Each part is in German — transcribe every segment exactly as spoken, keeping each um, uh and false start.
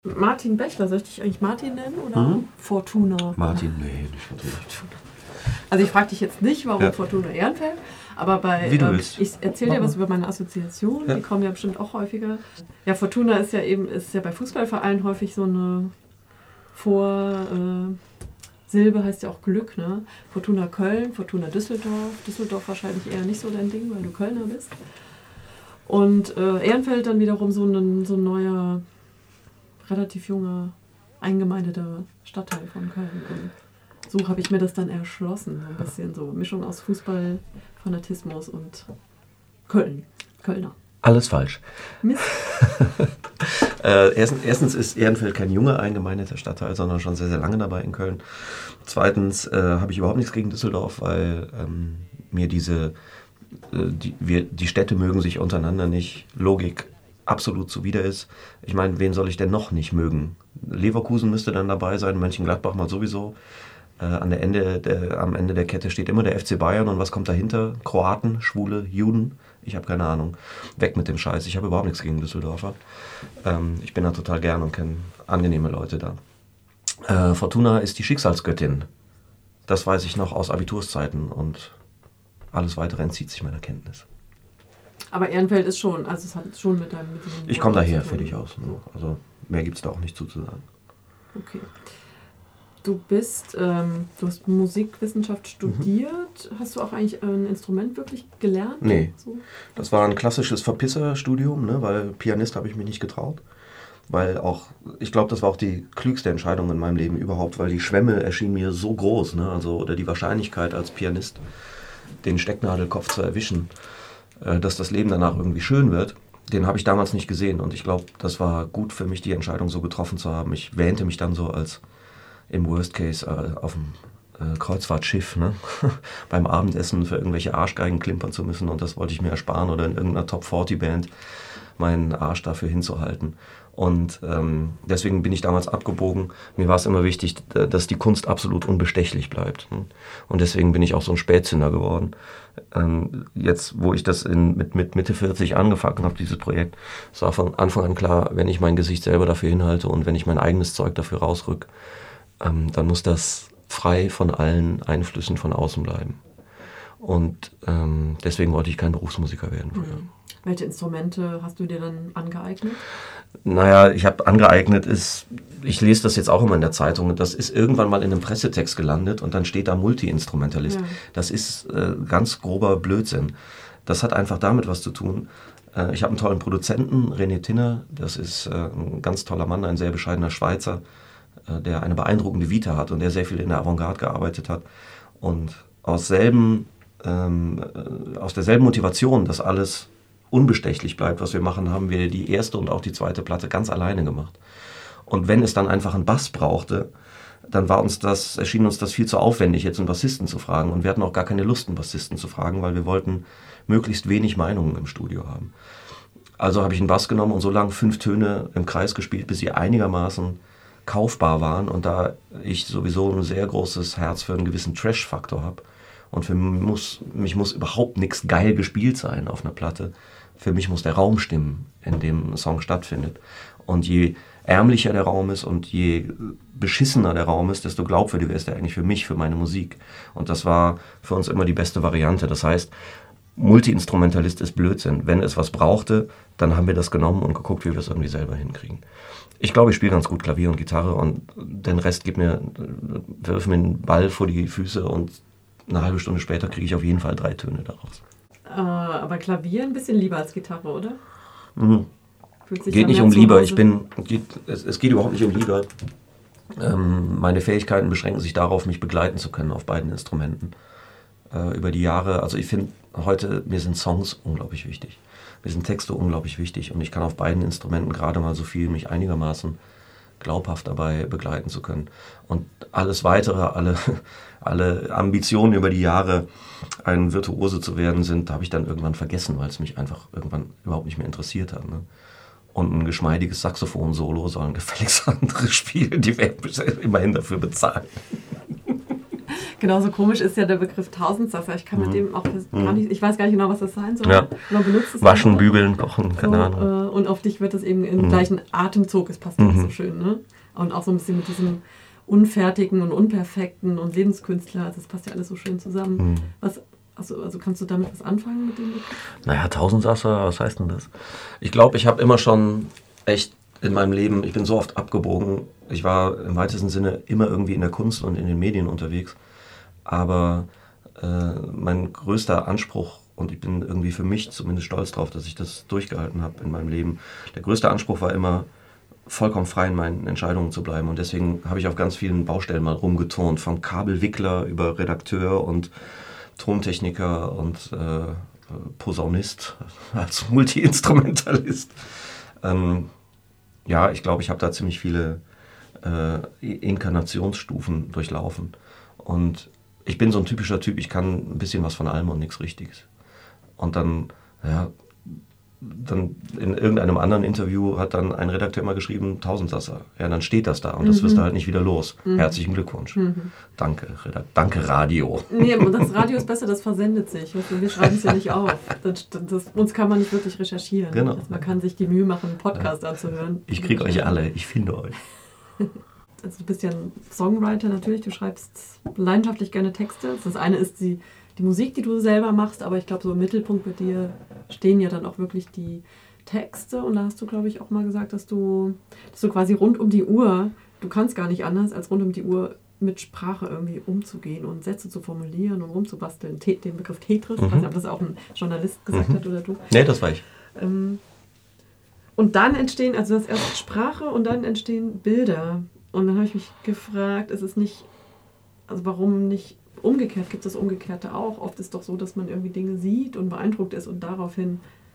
Martin Bechler, soll ich dich eigentlich Martin nennen oder mhm. Fortuna? Martin, nee, nicht Fortuna. Also ich frage dich jetzt nicht, warum ja. Fortuna Ehrenfeld, aber bei, Wie du ähm, willst. ich erzähle dir was über meine Assoziation, ja. die kommen ja bestimmt auch häufiger. Ja, Fortuna ist ja eben, ist ja bei Fußballvereinen häufig so eine Vor... Äh, Silbe heißt ja auch Glück, ne? Fortuna Köln, Fortuna Düsseldorf. Düsseldorf wahrscheinlich eher nicht so dein Ding, weil du Kölner bist. Und äh, Ehrenfeld dann wiederum so ein, so ein neuer, relativ junger, eingemeindeter Stadtteil von Köln. Und so habe ich mir das dann erschlossen. So ein bisschen so Mischung aus Fußball, Fanatismus und Köln. Kölner. Alles falsch. Mist. äh, erstens, erstens ist Ehrenfeld kein junger eingemeindeter Stadtteil, sondern schon sehr, sehr lange dabei in Köln. Zweitens äh, habe ich überhaupt nichts gegen Düsseldorf, weil ähm, mir diese, äh, die, wir, die Städte mögen sich untereinander nicht, Logik absolut zuwider ist. Ich meine, wen soll ich denn noch nicht mögen? Leverkusen müsste dann dabei sein, Mönchengladbach mal sowieso. Äh, an der Ende der, am Ende der Kette steht immer der F C Bayern und was kommt dahinter? Kroaten, Schwule, Juden? Ich habe keine Ahnung. Weg mit dem Scheiß. Ich habe überhaupt nichts gegen Düsseldorfer. Ähm, ich bin da total gern und kenne angenehme Leute da. Äh, Fortuna ist die Schicksalsgöttin. Das weiß ich noch aus Abiturszeiten und alles Weitere entzieht sich meiner Kenntnis. Aber Ehrenfeld ist schon, also es hat schon mit deinem... Mit ich komme daher, fertig aus. Ne? Also mehr gibt es da auch nicht zuzusagen. Okay. Du bist, ähm, du hast Musikwissenschaft studiert. Mhm. Hast du auch eigentlich ein Instrument wirklich gelernt? Nee, so? Das war ein klassisches Verpisserstudium, ne? Weil Pianist habe ich mich nicht getraut. Weil auch, ich glaube, das war auch die klügste Entscheidung in meinem Leben überhaupt, weil die Schwemme erschien mir so groß, ne? Also, oder die Wahrscheinlichkeit als Pianist, den Stecknadelkopf zu erwischen, äh, dass das Leben danach irgendwie schön wird, den habe ich damals nicht gesehen. Und ich glaube, das war gut für mich, die Entscheidung so getroffen zu haben. Ich wähnte mich dann so als im Worst Case äh, auf dem äh, Kreuzfahrtschiff, ne? beim Abendessen für irgendwelche Arschgeigen klimpern zu müssen und das wollte ich mir ersparen oder in irgendeiner Top vierzig Band meinen Arsch dafür hinzuhalten. Und ähm, deswegen bin ich damals abgebogen. Mir war es immer wichtig, dass die Kunst absolut unbestechlich bleibt. Und deswegen bin ich auch so ein Spätzünder geworden. Ähm, jetzt, wo ich das in, mit, mit Mitte vierzig angefangen habe, dieses Projekt, es war von Anfang an klar, wenn ich mein Gesicht selber dafür hinhalte und wenn ich mein eigenes Zeug dafür rausrück, ähm, dann muss das frei von allen Einflüssen von außen bleiben. Und ähm, deswegen wollte ich kein Berufsmusiker werden früher. Mhm. Welche Instrumente hast du dir dann angeeignet? Naja, ich habe angeeignet, ist, ich lese das jetzt auch immer in der Zeitung, das ist irgendwann mal in einem Pressetext gelandet und dann steht da Multi-Instrumentalist. Ja. Das ist äh, ganz grober Blödsinn. Das hat einfach damit was zu tun. Äh, ich habe einen tollen Produzenten, René Tinner, das ist äh, ein ganz toller Mann, ein sehr bescheidener Schweizer, äh, der eine beeindruckende Vita hat und der sehr viel in der Avantgarde gearbeitet hat. Und aus, selben, ähm, äh, aus derselben Motivation, dass alles unbestechlich bleibt, was wir machen, haben wir die erste und auch die zweite Platte ganz alleine gemacht. Und wenn es dann einfach einen Bass brauchte, dann war uns das, erschien uns das viel zu aufwendig, jetzt einen Bassisten zu fragen. Und wir hatten auch gar keine Lust, einen Bassisten zu fragen, weil wir wollten möglichst wenig Meinungen im Studio haben. Also habe ich einen Bass genommen und so lange fünf Töne im Kreis gespielt, bis sie einigermaßen kaufbar waren. Und da ich sowieso ein sehr großes Herz für einen gewissen Trash-Faktor habe und für mich muss, mich muss überhaupt nichts geil gespielt sein auf einer Platte, für mich muss der Raum stimmen, in dem ein Song stattfindet. Und je ärmlicher der Raum ist und je beschissener der Raum ist, desto glaubwürdiger ist er eigentlich für mich, für meine Musik. Und das war für uns immer die beste Variante. Das heißt, Multi-Instrumentalist ist Blödsinn. Wenn es was brauchte, dann haben wir das genommen und geguckt, wie wir es irgendwie selber hinkriegen. Ich glaube, ich spiele ganz gut Klavier und Gitarre und den Rest gibt mir, wirf mir einen Ball vor die Füße und eine halbe Stunde später kriege ich auf jeden Fall drei Töne daraus. Äh, aber Klavier ein bisschen lieber als Gitarre, oder? Mhm. Geht nicht um Liebe. Ich bin, geht, es, es geht überhaupt nicht um Liebe. Ähm, meine Fähigkeiten beschränken sich darauf, mich begleiten zu können auf beiden Instrumenten. Äh, über die Jahre, also ich finde heute, mir sind Songs unglaublich wichtig. Mir sind Texte unglaublich wichtig und ich kann auf beiden Instrumenten gerade mal so viel, mich einigermaßen glaubhaft dabei begleiten zu können. Und alles Weitere, alle, alle Ambitionen über die Jahre, ein Virtuose zu werden, sind, habe ich dann irgendwann vergessen, weil es mich einfach irgendwann überhaupt nicht mehr interessiert hat. Ne? Und ein geschmeidiges Saxophon-Solo sollen gefälligst andere spielen, die werden immerhin dafür bezahlen. Genauso komisch ist ja der Begriff Tausendsasser. Ich kann mit mhm. dem auch gar nicht, ich weiß gar nicht genau, was das sein soll. Ja. Man benutzt es Waschen, bügeln, kochen, keine so, Ahnung. und auf dich wird das eben im mhm. gleichen Atemzug, es passt mhm. auch so schön, ne? Und auch so ein bisschen mit diesem Unfertigen und Unperfekten und Lebenskünstler, also das passt ja alles so schön zusammen. Mhm. Was, also, also kannst du damit was anfangen mit dem Begriff? Naja, Tausendsasser, was heißt denn das? Ich glaube, ich habe immer schon echt in meinem Leben, ich bin so oft abgebogen, ich war im weitesten Sinne immer irgendwie in der Kunst und in den Medien unterwegs, aber äh, mein größter Anspruch, und ich bin irgendwie für mich zumindest stolz drauf, dass ich das durchgehalten habe in meinem Leben, der größte Anspruch war immer, vollkommen frei in meinen Entscheidungen zu bleiben. Und deswegen habe ich auf ganz vielen Baustellen mal rumgeturnt, vom Kabelwickler über Redakteur und Tontechniker und äh, Posaunist als Multi-Instrumentalist. Ähm, ja, ich glaube, ich habe da ziemlich viele äh, Inkarnationsstufen durchlaufen. Und ich bin so ein typischer Typ, ich kann ein bisschen was von allem und nichts Richtiges. Und dann, ja, dann in irgendeinem anderen Interview hat dann ein Redakteur mal geschrieben, Tausendsasser. Ja, dann steht das da und das mhm. wirst du halt nicht wieder los. Mhm. Herzlichen Glückwunsch. Mhm. Danke, Redakt- Danke Radio. Nee, aber das Radio ist besser, das versendet sich. Wir schreiben es ja nicht auf. Das, das, uns kann man nicht wirklich recherchieren. Genau. Also man kann sich die Mühe machen, einen Podcast ja. anzuhören. Ich kriege euch alle, ich finde euch. Also du bist ja ein Songwriter natürlich, du schreibst leidenschaftlich gerne Texte. Das eine ist die Die Musik, die du selber machst, aber ich glaube, so im Mittelpunkt bei dir stehen ja dann auch wirklich die Texte. Und da hast du, glaube ich, auch mal gesagt, dass du, dass du quasi rund um die Uhr, du kannst gar nicht anders, als rund um die Uhr mit Sprache irgendwie umzugehen und Sätze zu formulieren und rumzubasteln. Te- den Begriff Tetris, mhm. ich weiß nicht, ob das auch ein Journalist gesagt mhm. hat oder du. Nee, das war ich. Ähm, und dann entstehen, also das erst Sprache und dann entstehen Bilder. Und dann habe ich mich gefragt, ist es nicht, also warum nicht umgekehrt, gibt es das Umgekehrte auch? Oft ist es doch so, dass man irgendwie Dinge sieht und beeindruckt ist und daraufhin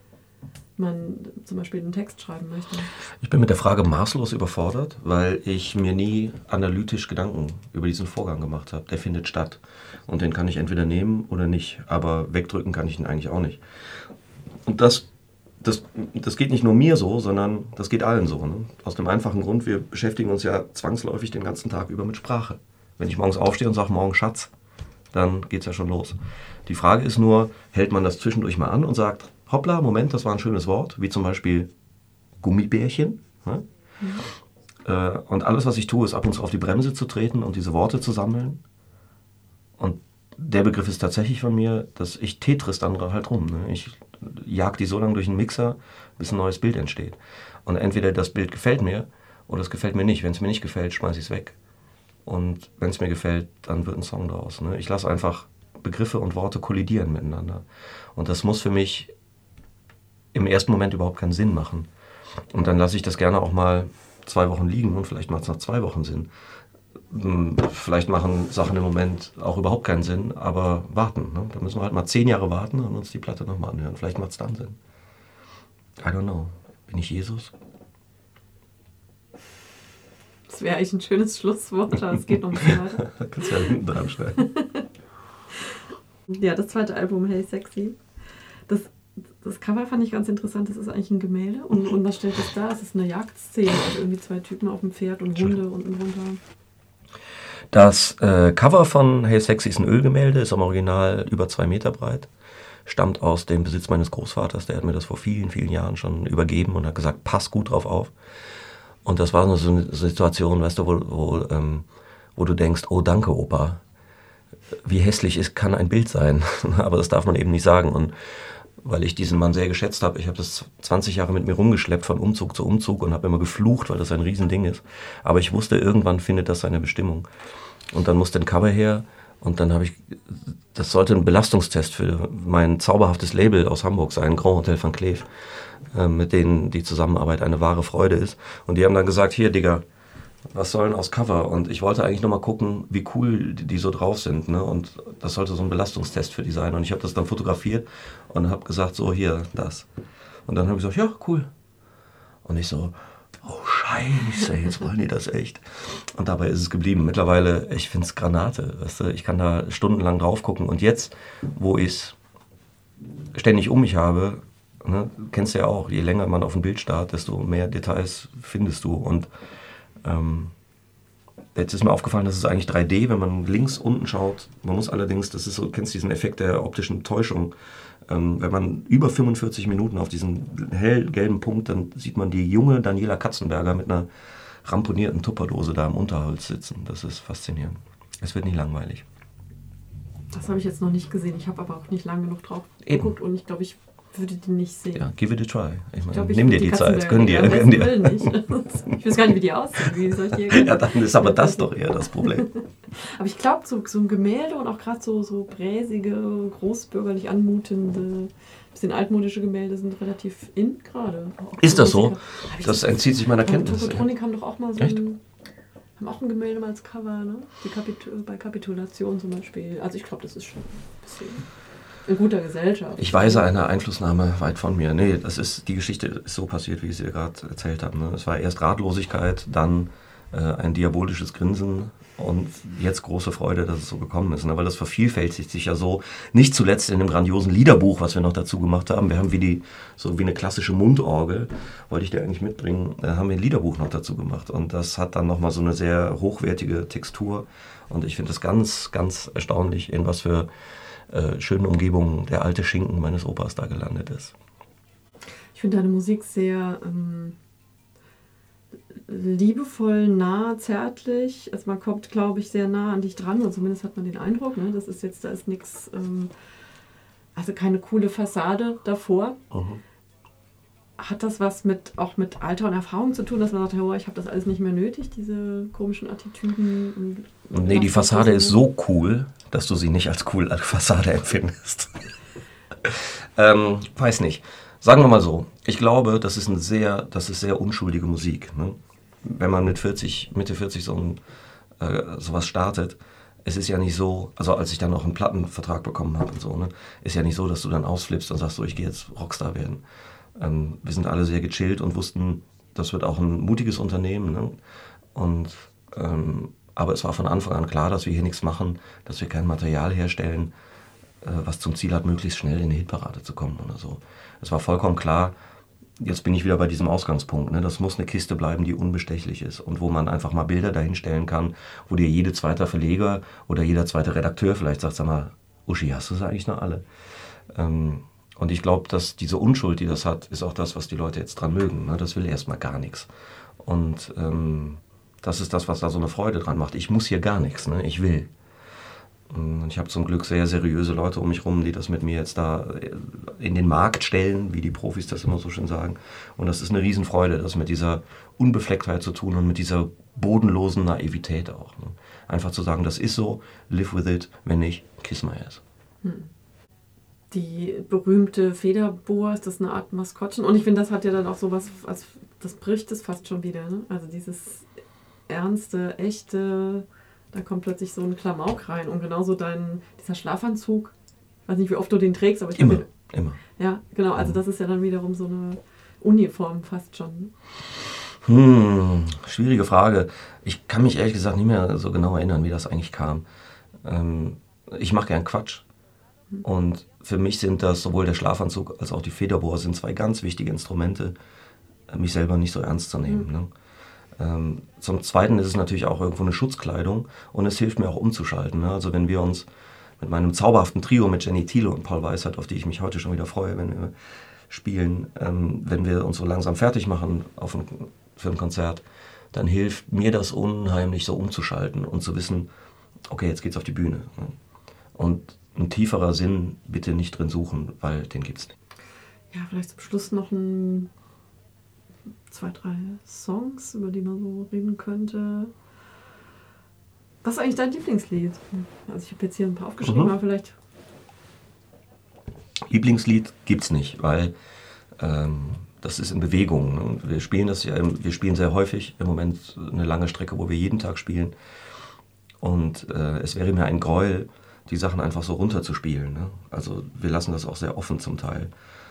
man zum Beispiel einen Text schreiben möchte. Ich bin mit der Frage maßlos überfordert, weil ich mir nie analytisch Gedanken über diesen Vorgang gemacht habe. Der findet statt und den kann ich entweder nehmen oder nicht, aber wegdrücken kann ich ihn eigentlich auch nicht. Und das, das, das geht nicht nur mir so, sondern das geht allen so. Ne? Aus dem einfachen Grund, wir beschäftigen uns ja zwangsläufig den ganzen Tag über mit Sprache. Wenn ich morgens aufstehe und sage, morgen Schatz, dann geht es ja schon los. Die Frage ist nur, hält man das zwischendurch mal an und sagt, hoppla, Moment, das war ein schönes Wort, wie zum Beispiel Gummibärchen. Ne? Mhm. Äh, und alles, was ich tue, ist ab und zu auf die Bremse zu treten und diese Worte zu sammeln. Und der Begriff ist tatsächlich von mir, dass ich Tetris dann halt rum. Ne? Ich jag die so lange durch den Mixer, bis ein neues Bild entsteht. Und entweder das Bild gefällt mir oder es gefällt mir nicht. Wenn es mir nicht gefällt, schmeiße ich es weg. Und wenn es mir gefällt, dann wird ein Song draus. Ne? Ich lasse einfach Begriffe und Worte kollidieren miteinander. Und das muss für mich im ersten Moment überhaupt keinen Sinn machen. Und dann lasse ich das gerne auch mal zwei Wochen liegen und vielleicht macht es nach zwei Wochen Sinn. Vielleicht machen Sachen im Moment auch überhaupt keinen Sinn, aber warten. Ne? Da müssen wir halt mal zehn Jahre warten und uns die Platte nochmal anhören. Vielleicht macht es dann Sinn. I don't know. Bin ich Jesus? Das wäre eigentlich ein schönes Schlusswort, aber es geht noch ein bisschen weiter. Kannst ja hinten dran schneiden. Ja, das zweite Album, Hey Sexy. Das, das Cover fand ich ganz interessant. Das ist eigentlich ein Gemälde. Und, und was stellt das dar? Es ist eine Jagdszene. Also irgendwie zwei Typen auf dem Pferd und Hunde unten runter. Das äh, Cover von Hey Sexy ist ein Ölgemälde, ist am Original über zwei Meter breit. Stammt aus dem Besitz meines Großvaters. Der hat mir das vor vielen, vielen Jahren schon übergeben und hat gesagt, pass gut drauf auf. Und das war so eine Situation, weißt du, wo, wo, ähm, wo du denkst, oh danke Opa, wie hässlich ist, kann ein Bild sein. Aber das darf man eben nicht sagen. Und weil ich diesen Mann sehr geschätzt habe, ich habe das zwanzig Jahre mit mir rumgeschleppt, von Umzug zu Umzug und habe immer geflucht, weil das ein Riesending ist. Aber ich wusste, irgendwann findet das seine Bestimmung. Und dann musste ein Cover her und dann habe ich, das sollte ein Belastungstest für mein zauberhaftes Label aus Hamburg sein, Grand Hotel van Cleef, mit denen die Zusammenarbeit eine wahre Freude ist. Und die haben dann gesagt, hier Digga, was soll denn aus Cover? Und ich wollte eigentlich nur mal gucken, wie cool die, die so drauf sind. Ne? Und das sollte so ein Belastungstest für die sein. Und ich habe das dann fotografiert und habe gesagt, so hier, das. Und dann habe ich gesagt, ja, cool. Und ich so, oh Scheiße, jetzt wollen die das echt. Und dabei ist es geblieben. Mittlerweile, ich finde es Granate. Weißt du? Ich kann da stundenlang drauf gucken. Und jetzt, wo ich es ständig um mich habe, ne, kennst du ja auch, je länger man auf ein Bild starrt, desto mehr Details findest du. Und ähm, Jetzt ist mir aufgefallen, das ist eigentlich drei D, wenn man links unten schaut. Man muss allerdings, das ist so, kennst du diesen Effekt der optischen Täuschung, ähm, wenn man über fünfundvierzig Minuten auf diesen hellgelben Punkt, dann sieht man die junge Daniela Katzenberger mit einer ramponierten Tupperdose da im Unterholz sitzen. Das ist faszinierend. Es wird nicht langweilig. Das habe ich jetzt noch nicht gesehen. Ich habe aber auch nicht lange genug drauf Eben. geguckt und ich glaube, ich würde die nicht sehen. Ja, give it a try. Ich meine, ich glaub, ich nimm dir die, die Zeit. Gönn dir. Gönn dir. Nicht. Ich weiß gar nicht, wie die aussehen. Wie soll ich die ja, dann ist aber das doch eher das Problem. Aber ich glaube, so, so ein Gemälde und auch gerade so, so bräsige, großbürgerlich anmutende, bisschen altmodische Gemälde sind relativ in gerade. Ist das so? Das entzieht sich meiner Kenntnis. Tokotronik haben doch auch mal so ein, haben auch ein Gemälde mal als Cover, ne? Die Kapitul- bei Kapitulation zum Beispiel. Also ich glaube, das ist schon ein bisschen in guter Gesellschaft. Ich weise eine Einflussnahme weit von mir. Nee, das ist, die Geschichte ist so passiert, wie ich sie gerade erzählt habe. Ne? Es war erst Ratlosigkeit, dann äh, ein diabolisches Grinsen und jetzt große Freude, dass es so gekommen ist. Ne? Weil das vervielfältigt sich ja so, nicht zuletzt in dem grandiosen Liederbuch, was wir noch dazu gemacht haben. Wir haben wie die, so wie eine klassische Mundorgel, wollte ich dir eigentlich mitbringen, da haben wir ein Liederbuch noch dazu gemacht. Und das hat dann nochmal so eine sehr hochwertige Textur. Und ich finde es ganz, ganz erstaunlich, in was für Äh, schönen Umgebungen der alte Schinken meines Opas da gelandet ist. Ich finde deine Musik sehr ähm, liebevoll, nah, zärtlich. Also man kommt, glaube ich, sehr nah an dich dran und zumindest hat man den Eindruck, ne? Das ist jetzt, da ist nichts, ähm, also keine coole Fassade davor. Mhm. Hat das was mit auch mit Alter und Erfahrung zu tun, dass man sagt, oh, ich habe das alles nicht mehr nötig, diese komischen Attitüden? Und, und nee, die Fassade ist so cool, dass du sie nicht als cool als Fassade empfindest. ähm, weiß nicht. Sagen wir mal so, ich glaube, das ist, ein sehr, das ist sehr unschuldige Musik. Ne? Wenn man mit vierzig, Mitte vierzig so ein, äh, sowas startet, es ist ja nicht so, also als ich dann noch einen Plattenvertrag bekommen habe und so, ne, ist ja nicht so, dass du dann ausflippst und sagst, so, ich gehe jetzt Rockstar werden. Ähm, wir sind alle sehr gechillt und wussten, das wird auch ein mutiges Unternehmen. Ne? Und, ähm, aber es war von Anfang an klar, dass wir hier nichts machen, dass wir kein Material herstellen, äh, was zum Ziel hat, möglichst schnell in die Hitparade zu kommen oder so. Es war vollkommen klar, jetzt bin ich wieder bei diesem Ausgangspunkt. Ne? Das muss eine Kiste bleiben, die unbestechlich ist und wo man einfach mal Bilder dahinstellen kann, wo dir jeder zweite Verleger oder jeder zweite Redakteur vielleicht sagt, sag mal, Uschi, hast du es eigentlich noch alle? Ähm, Und ich glaube, dass diese Unschuld, die das hat, ist auch das, was die Leute jetzt dran mögen. Ne? Das will erstmal gar nichts. Und ähm, das ist das, was da so eine Freude dran macht. Ich muss hier gar nichts, ne? Ich will. Und ich habe zum Glück sehr seriöse Leute um mich rum, die das mit mir jetzt da in den Markt stellen, wie die Profis das immer so schön sagen. Und das ist eine Riesenfreude, das mit dieser Unbeflecktheit zu tun und mit dieser bodenlosen Naivität auch. Ne? Einfach zu sagen, das ist so, live with it, wenn nicht, kiss my ass. Hm. Die berühmte Federboa, ist das eine Art Maskottchen? Und ich finde, das hat ja dann auch sowas, als das bricht es fast schon wieder. Ne? Also dieses ernste, echte, da kommt plötzlich so ein Klamauk rein. Und genauso dein, dieser Schlafanzug, ich weiß nicht, wie oft du den trägst, aber ich Immer, finde, immer. Ja, genau, also das ist ja dann wiederum so eine Uniform fast schon. Hm, schwierige Frage. Ich kann mich ehrlich gesagt nicht mehr so genau erinnern, wie das eigentlich kam. Ähm, ich mache gern Quatsch. Und für mich sind das sowohl der Schlafanzug als auch die Federboa sind zwei ganz wichtige Instrumente, mich selber nicht so ernst zu nehmen. Mhm. Ne? Ähm, zum Zweiten ist es natürlich auch irgendwo eine Schutzkleidung und es hilft mir auch umzuschalten. Ne? Also wenn wir uns mit meinem zauberhaften Trio mit Jenny Thiele und Paul Weishart, auf die ich mich heute schon wieder freue, wenn wir spielen, ähm, wenn wir uns so langsam fertig machen auf ein, für ein Konzert, dann hilft mir das unheimlich so umzuschalten und zu wissen, okay, jetzt geht's auf die Bühne. Ne? Und ein tieferer Sinn bitte nicht drin suchen, weil den gibt's nicht. Ja, vielleicht zum Schluss noch ein, zwei, drei Songs, über die man so reden könnte. Was ist eigentlich dein Lieblingslied? Also ich habe jetzt hier ein paar aufgeschrieben, mhm. aber vielleicht... Lieblingslied gibt's nicht, weil ähm, das ist in Bewegung. Ne? Wir spielen das ja, wir spielen sehr häufig, im Moment eine lange Strecke, wo wir jeden Tag spielen. Und äh, es wäre mir ein Gräuel, die Sachen einfach so runterzuspielen. Ne? Also wir lassen das auch sehr offen zum Teil.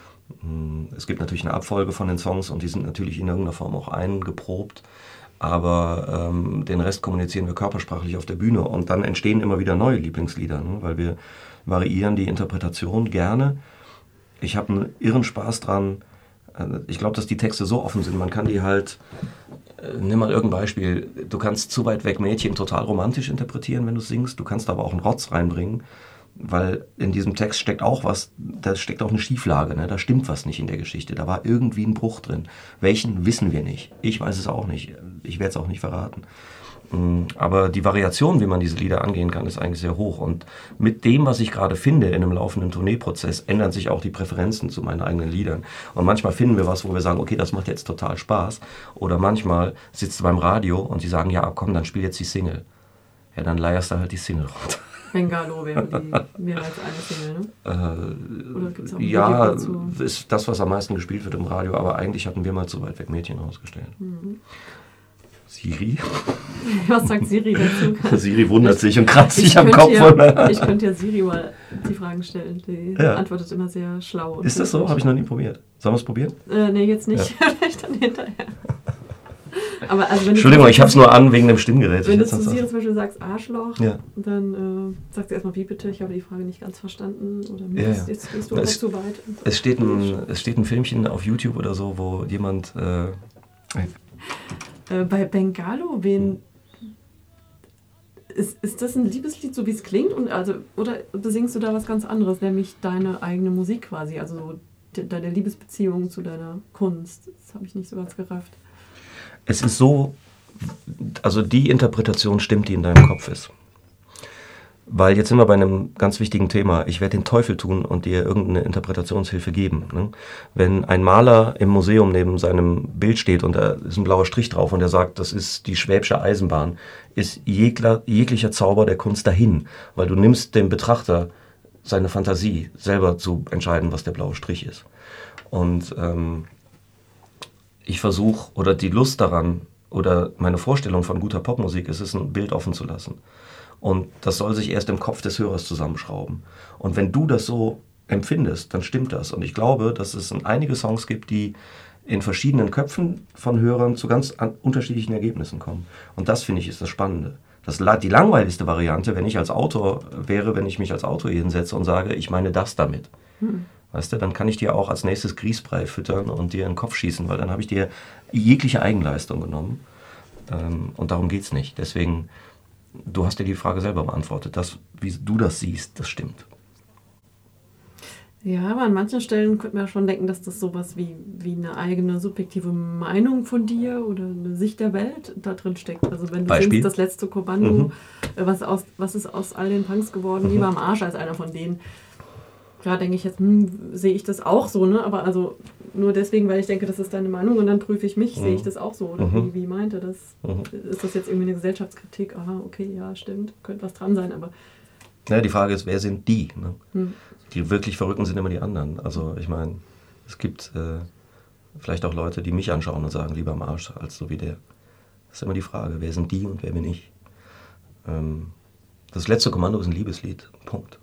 Es gibt natürlich eine Abfolge von den Songs und die sind natürlich in irgendeiner Form auch eingeprobt, aber ähm, den Rest kommunizieren wir körpersprachlich auf der Bühne und dann entstehen immer wieder neue Lieblingslieder, ne? Weil wir variieren die Interpretation gerne. Ich habe einen irren Spaß dran. Ich glaube, dass die Texte so offen sind, man kann die halt äh, nimm mal irgendein Beispiel. Du kannst zu weit weg Mädchen total romantisch interpretieren, wenn du singst. Du kannst aber auch einen Rotz reinbringen, weil in diesem Text steckt auch was, da steckt auch eine Schieflage, ne? Da stimmt was nicht in der Geschichte. Da war irgendwie ein Bruch drin. Welchen wissen wir nicht. Ich weiß es auch nicht. Ich werde es auch nicht verraten. Aber die Variation, wie man diese Lieder angehen kann, ist eigentlich sehr hoch. Und mit dem, was ich gerade finde in einem laufenden Tourneeprozess, ändern sich auch die Präferenzen zu meinen eigenen Liedern. Und manchmal finden wir was, wo wir sagen, okay, das macht jetzt total Spaß. Oder manchmal sitzt du beim Radio und die sagen, ja, komm, dann spiel jetzt die Single. Ja, dann leierst du halt die Single runter. Bengalo wäre die mehr als eine Single, ne? Äh, Oder gibt's auch ein ja, Video dazu? Ist das, was am meisten gespielt wird im Radio. Aber eigentlich hatten wir mal zu weit weg Mädchen ausgestellt. Mhm. Siri? Was sagt Siri dazu? Siri wundert sich und kratzt sich am könnte Kopf. Ja, ich könnte ja Siri mal die Fragen stellen. Die Ja. antwortet immer sehr schlau. Und Ist das so? Habe ich noch nie probiert. Sollen wir es probieren? Äh, nee, jetzt nicht. Ja. Vielleicht dann hinterher. Aber also wenn Entschuldigung, du ich habe es nur an wegen dem Stimmgerät. Wenn du Ich zu jetzt Siri das- zum Beispiel sagst Arschloch, Ja. dann äh, sagst du erstmal, wie bitte, ich habe die Frage nicht ganz verstanden. Oder Ja, jetzt, ja. jetzt gehst du Na, auch es- zu weit. Es steht, ein, es steht ein Filmchen auf YouTube oder so, wo jemand... Äh, Äh, bei Bengalo, wen... Ist, ist das ein Liebeslied, so wie es klingt? Und also, oder besingst du da was ganz anderes, nämlich deine eigene Musik quasi, also so de, deine Liebesbeziehung zu deiner Kunst? Das habe ich nicht so ganz gerafft. es ist so... Also die Interpretation stimmt, die in deinem Kopf ist. Weil jetzt sind wir bei einem ganz wichtigen Thema. Ich werde den Teufel tun und dir irgendeine Interpretationshilfe geben. Ne? Wenn ein Maler im Museum neben seinem Bild steht und da ist ein blauer Strich drauf und er sagt, das ist die Schwäbische Eisenbahn, ist jegler, jeglicher Zauber der Kunst dahin. Weil du nimmst dem Betrachter seine Fantasie, selber zu entscheiden, was der blaue Strich ist. Und ähm, ich versuche, oder die Lust daran, oder meine Vorstellung von guter Popmusik ist es, ein Bild offen zu lassen. Und das soll sich erst im Kopf des Hörers zusammenschrauben. Und wenn du das so empfindest, dann stimmt das. Und ich glaube, dass es einige Songs gibt, die in verschiedenen Köpfen von Hörern zu ganz an unterschiedlichen Ergebnissen kommen. Und das, finde ich, ist das Spannende. Das, die langweiligste Variante, wenn ich als Autor wäre, wenn ich mich als Autor hier hinsetze und sage, ich meine das damit. Hm. Weißt du, dann kann ich dir auch als nächstes Grießbrei füttern und dir in den Kopf schießen, weil dann habe ich dir jegliche Eigenleistung genommen. Ähm, und darum geht es nicht. Deswegen... Du hast dir die Frage selber beantwortet. Das, wie du das siehst, das stimmt. Ja, aber an manchen Stellen könnte man ja schon denken, dass das sowas wie, wie eine eigene subjektive Meinung von dir oder eine Sicht der Welt da drin steckt. Also wenn du Beispiel? singst, das letzte Kommando, Mhm. was, aus, was ist aus all den Punks geworden, Mhm. lieber am Arsch als einer von denen. Klar denke ich jetzt, hm, sehe ich das auch so, ne? Aber also nur deswegen, weil ich denke, das ist deine Meinung und dann prüfe ich mich, Mhm. sehe ich das auch so. Oder Mhm. wie, wie meint er das? Mhm. Ist das jetzt irgendwie eine Gesellschaftskritik? Aha, okay, ja, stimmt, könnte was dran sein, aber... Ja, die Frage ist, wer sind die? Ne? Hm. Die wirklich Verrückten sind immer die anderen. Also ich meine, es gibt äh, vielleicht auch Leute, die mich anschauen und sagen, lieber am Arsch als so wie der. Das ist immer die Frage, wer sind die und wer bin ich? Ähm, das letzte Kommando ist ein Liebeslied. Punkt.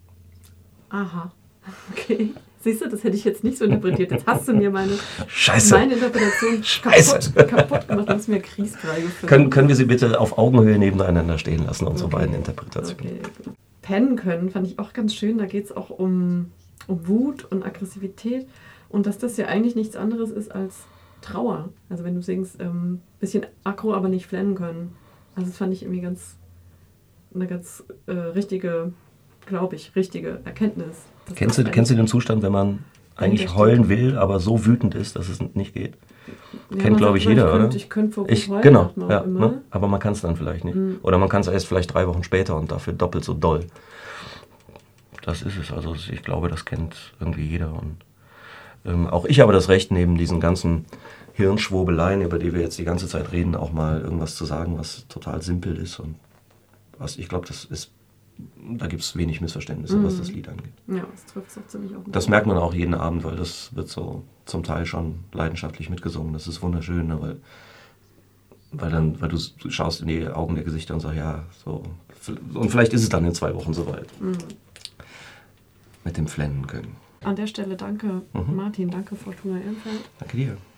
Aha, okay. Siehst du, das hätte ich jetzt nicht so interpretiert. Jetzt hast du mir meine, Scheiße. meine Interpretation Scheiße. kaputt, kaputt gemacht. Du hast mir Kriegsbrei gefüllt. Können, können wir sie bitte auf Augenhöhe nebeneinander stehen lassen, unsere Okay. beiden Interpretationen? Okay. Pennen können fand ich auch ganz schön. Da geht es auch um, um Wut und Aggressivität. Und dass das ja eigentlich nichts anderes ist als Trauer. Also wenn du singst, ähm, bisschen aggro, aber nicht flennen können. Also das fand ich irgendwie ganz, eine ganz äh, richtige, glaube ich, richtige Erkenntnis. dass Kennst du, das kennst du den Zustand, wenn man eigentlich Richtig. heulen will, aber so wütend ist, dass es nicht geht? Ja, Kennt, man glaube sagt ich, jeder, immer, ich oder? Könnte, ich könnte vor Ich, heulen, genau, sagt man ja, auch immer. ne? Aber man kann es dann vielleicht nicht. Mhm. Oder man kann es erst vielleicht drei Wochen später und dafür doppelt so doll. Das ist es. Also ich glaube, das kennt irgendwie jeder. Und ähm, auch ich habe das Recht, neben diesen ganzen Hirnschwurbeleien, über die wir jetzt die ganze Zeit reden, auch mal irgendwas zu sagen, was total simpel ist. Und was ich glaube, das ist, da gibt es wenig Missverständnisse, Mhm. was das Lied angeht. Ja, das trifft es auch ziemlich auf. den Das Punkt. merkt man auch jeden Abend, weil das wird so zum Teil schon leidenschaftlich mitgesungen. Das ist wunderschön, ne? weil, weil, dann, weil du schaust in die Augen der Gesichter und sagst, ja, so. Und vielleicht ist es dann in zwei Wochen soweit. Mhm. Mit dem Flennen können. An der Stelle danke, Mhm. Martin, danke Fortuna Ehrenfeld. Danke dir.